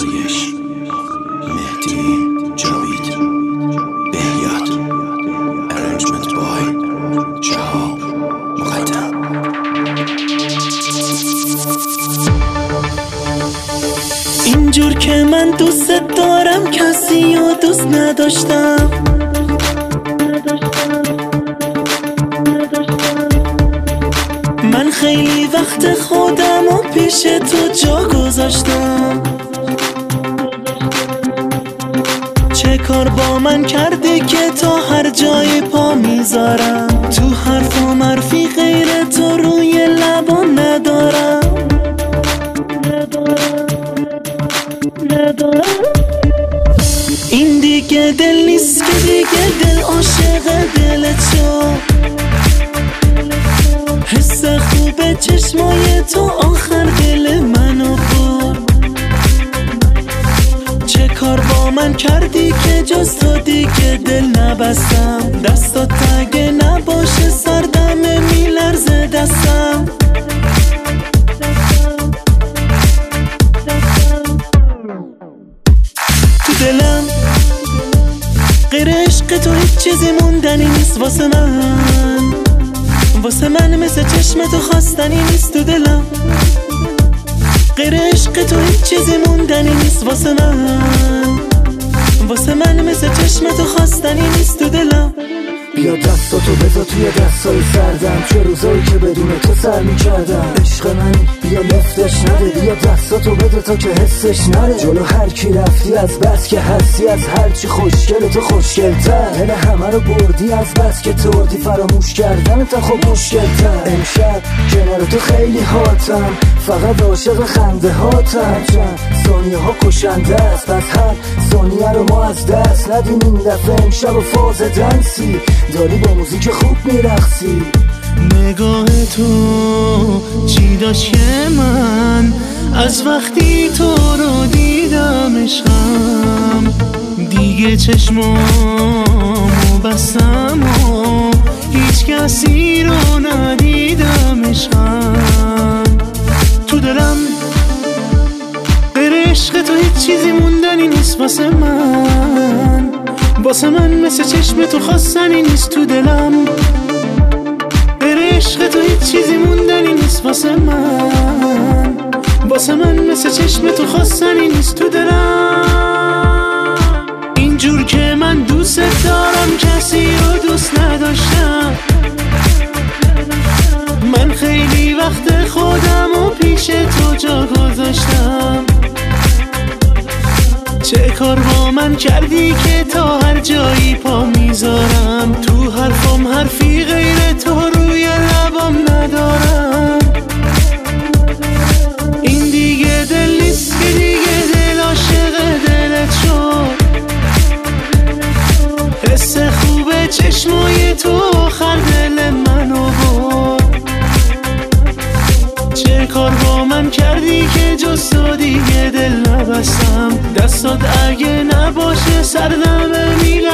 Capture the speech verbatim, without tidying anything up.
آسایش مهدی جاوید بهیاد ارنجمنت بای جهاب مقدم. اینجور که من دوست دارم کسی رو دوست نداشتم. من خیلی وقت خودم و پیش تو جا گذاشتم. چه کار با من کردی که تا هر جای پا میذارم؟ تو حرف و مرفی غیر تو روی لبام ندارم این دیگه دل نیست که دیگه دل عاشق دلت شد. حس خوب چشمای تو آخر دل منو برد. چه کار با من کردی که جز تو دیگه دل نبستم؟ دستات اگه نباشه سردمه میلرزه دستم. تو دلم غیر عشق تو هیچ چیزی موندنی نیست واسه من. واسه من مثل چشم تو خواستنی نیست تو دلم. غیر عشق تو هیچ چیزی موندنی نیست واسه من. واسه من مثل چشم تو خواستنی نیست تو دلم. بیا دستاتو بذار توی دستای سردم، چه روزایی که بدون تو سر میکردم. عشق من بیا لفتش نده، بیا دستاتو بده تا که حسش نره. جلو هر کی رفتی از بس که هستی، از هرچی خوشگل تو خوشگل‌تر. دل همه رو بردی از بس که توردی، فراموش کردن تا خب مشکل‌تر. امشب کنار تو خیلی هاتم، فقط عاشق خنده هاتم. چند ثانیه ها کشنده است، پس هر ثانیه رو ما از دست ندیم. این دفعه امشب و فاز دنسی داری با موزیک خوب میرقصی. نگاه تو چی داشت که من از وقتی تو رو دیدم عشقم دیگه چشمامو بستم و هیچ کسی رو ندیدم عشقم. تو دلم غیر عشق تو هیچ چیزی موندنی نیست واسه من. واسه من مثل چشم تو خواستنی نیست تو دلم. غیر عشق تو هیچ چیزی موندنی نیست واسه من. واسه من مثل چشم تو خواستنی نیست تو دلم. اینجور که من دوست دارم کسی رو دوست نداشتم. من خیلی وقت خودم و پیش تو جا گذاشتم. چه کار با من کردی که تا هر جایی پا میذارم؟ تو حرفم حرفی غیر تو روی لبام ندارم. این دیگه دل نیست که دیگه دل عاشق دلت شد. حس خوب چشمای تو آخر دل منو برد. چه کار با من کردی که جز تو دیگه دل نبستم؟ دستات اگه نباشه سردمه میلرزه